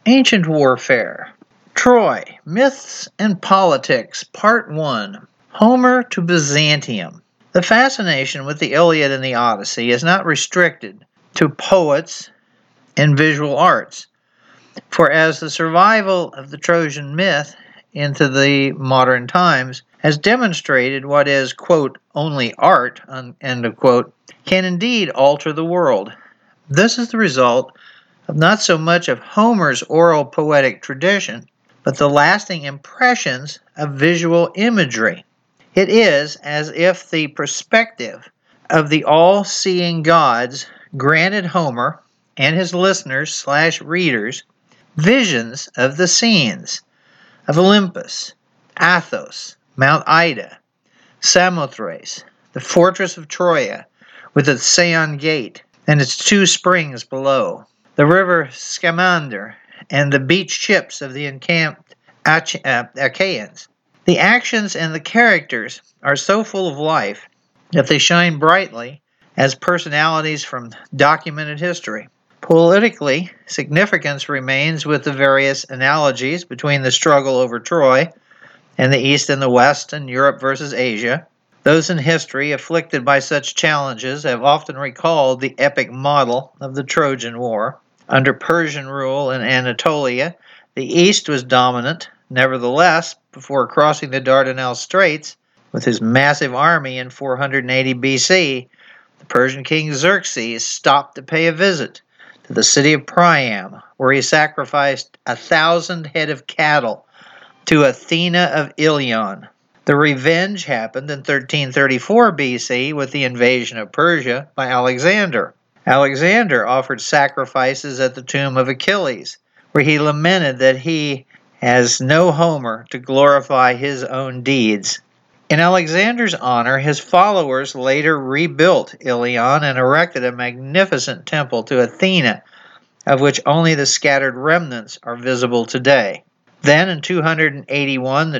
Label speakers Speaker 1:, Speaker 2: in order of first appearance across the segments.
Speaker 1: Ancient Warfare. Troy, Myths and Politics, Part 1. Homer to Byzantium. The fascination with the Iliad and the Odyssey is not restricted to poets and visual arts, for as the survival of the Trojan myth into the modern times has demonstrated what is, quote, only art, end of quote, can indeed alter the world. This is the result of not so much of Homer's oral poetic tradition, but the lasting impressions of visual imagery. It is as if the perspective of the all-seeing gods granted Homer and his listeners/readers visions of the scenes of Olympus, Athos, Mount Ida, Samothrace, the fortress of Troia with its Seion Gate and its two springs below, the river Scamander, and the beach chips of the encamped Achaeans. The actions and the characters are so full of life that they shine brightly as personalities from documented history. Politically, significance remains with the various analogies between the struggle over Troy and the East and the West and Europe versus Asia. Those in history afflicted by such challenges have often recalled the epic model of the Trojan War. Under Persian rule in Anatolia, the East was dominant. Nevertheless, before crossing the Dardanelles Straits with his massive army in 480 BC, the Persian king Xerxes stopped to pay a visit to the city of Priam, where he sacrificed 1,000 head of cattle to Athena of Ilion. The revenge happened in 1334 BC with the invasion of Persia by Alexander. Alexander offered sacrifices at the tomb of Achilles, where he lamented that he has no Homer to glorify his own deeds. In Alexander's honor, his followers later rebuilt Ilion and erected a magnificent temple to Athena, of which only the scattered remnants are visible today. Then in 281 to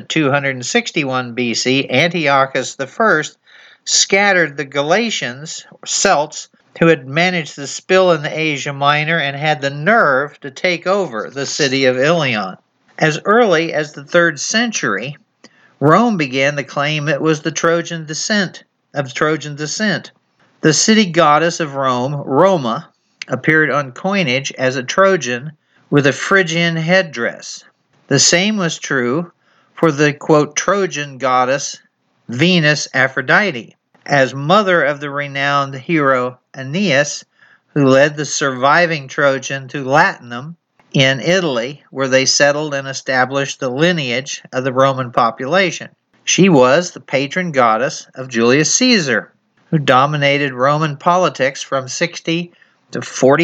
Speaker 1: 261 BC, Antiochus I scattered the Galatians, or Celts, who had managed to spill in the Asia Minor and had the nerve to take over the city of Ilion. As early as the 3rd century, Rome began to claim it was the Trojan descent. The city goddess of Rome, Roma, appeared on coinage as a Trojan with a Phrygian headdress. The same was true for the, quote, Trojan goddess Venus Aphrodite, as mother of the renowned hero Aeneas, who led the surviving Trojan to Latinum in Italy, where they settled and established the lineage of the Roman population. She was the patron goddess of Julius Caesar, who dominated Roman politics from 60 to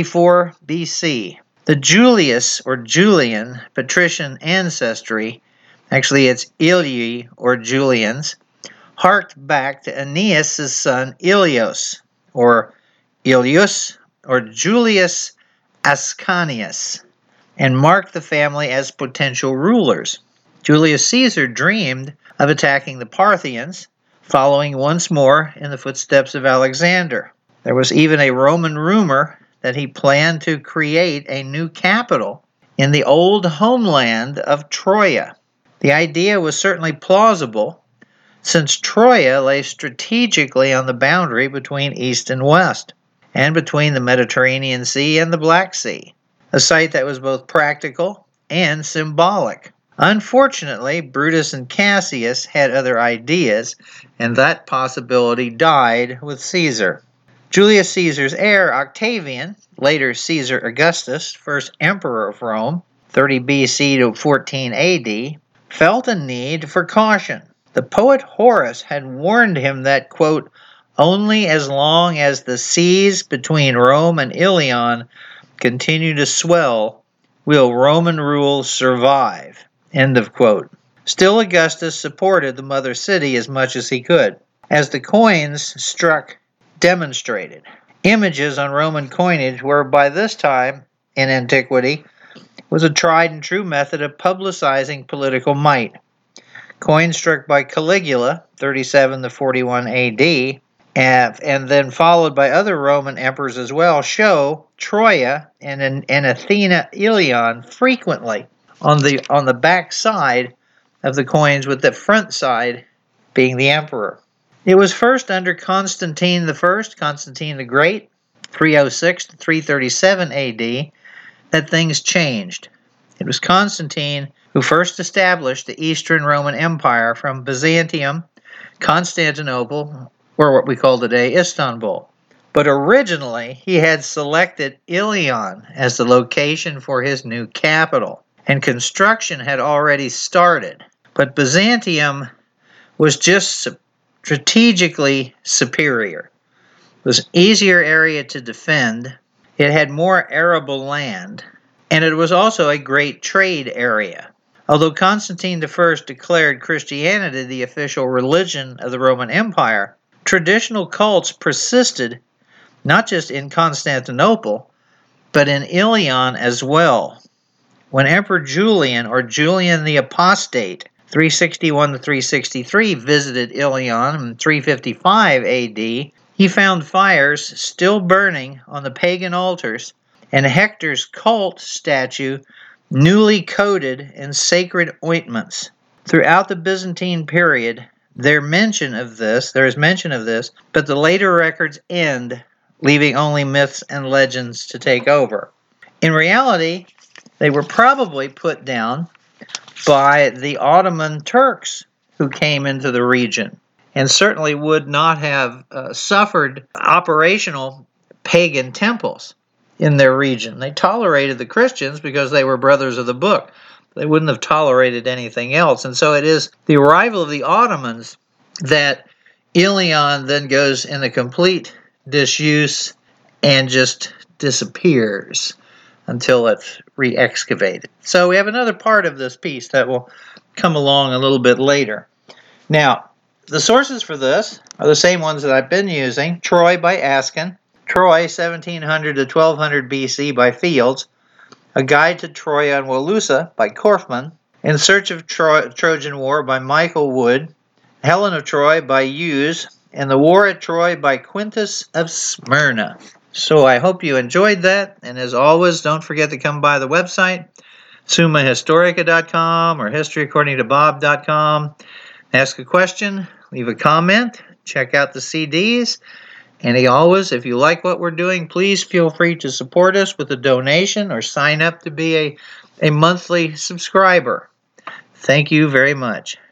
Speaker 1: 44 BC. The Julius or Julian patrician ancestry, actually it's Ilyi or Julians, harked back to Aeneas' son Ilios, or Ilius, or Julius Ascanius, and marked the family as potential rulers. Julius Caesar dreamed of attacking the Parthians, following once more in the footsteps of Alexander. There was even a Roman rumor that he planned to create a new capital in the old homeland of Troia. The idea was certainly plausible, since Troia lay strategically on the boundary between East and West, and between the Mediterranean Sea and the Black Sea, a site that was both practical and symbolic. Unfortunately, Brutus and Cassius had other ideas, and that possibility died with Caesar. Julius Caesar's heir, Octavian, later Caesar Augustus, first emperor of Rome, 30 BC to 14 AD, felt a need for caution. The poet Horace had warned him that, quote, only as long as the seas between Rome and Ilion continue to swell will Roman rule survive, end of quote. Still, Augustus supported the mother city as much as he could, as the coins struck demonstrated. Images on Roman coinage were, by this time in antiquity, was a tried and true method of publicizing political might. Coins struck by Caligula, 37 to 41 AD, and then followed by other Roman emperors as well, show Troia and Athena Ilion frequently on the back side of the coins, with the front side being the emperor. It was first under Constantine the Great, 306 to 337 AD, that things changed. It was Constantine who first established the Eastern Roman Empire from Byzantium, Constantinople, or what we call today Istanbul. But originally, he had selected Ilion as the location for his new capital, and construction had already started. But Byzantium was just strategically superior. It was an easier area to defend, it had more arable land, and it was also a great trade area. Although Constantine I declared Christianity the official religion of the Roman Empire, traditional cults persisted not just in Constantinople, but in Ilion as well. When Emperor Julian, or Julian the Apostate, 361 to 363, visited Ilion in 355 AD, he found fires still burning on the pagan altars and Hector's cult statue newly coated in sacred ointments. Throughout the Byzantine period, there is mention of this, but the later records end, leaving only myths and legends to take over. In reality, they were probably put down by the Ottoman Turks who came into the region, and certainly would not have suffered operational pagan temples in their region. They tolerated the Christians because they were brothers of the book. They wouldn't have tolerated anything else. And so it is the arrival of the Ottomans that Ilion then goes into complete disuse and just disappears until it's re-excavated. So we have another part of this piece that will come along a little bit later. Now, the sources for this are the same ones that I've been using. Troy by Askin, Troy 1700 to 1200 BC by Fields, A Guide to Troy and Walusa by Korfman, In Search of Trojan War by Michael Wood, Helen of Troy by Hughes, and The War at Troy by Quintus of Smyrna. So I hope you enjoyed that, and as always, don't forget to come by the website, summahistorica.com or historyaccordingtobob.com. Ask a question, leave a comment, check out the CDs, and always, if you like what we're doing, please feel free to support us with a donation or sign up to be a monthly subscriber. Thank you very much.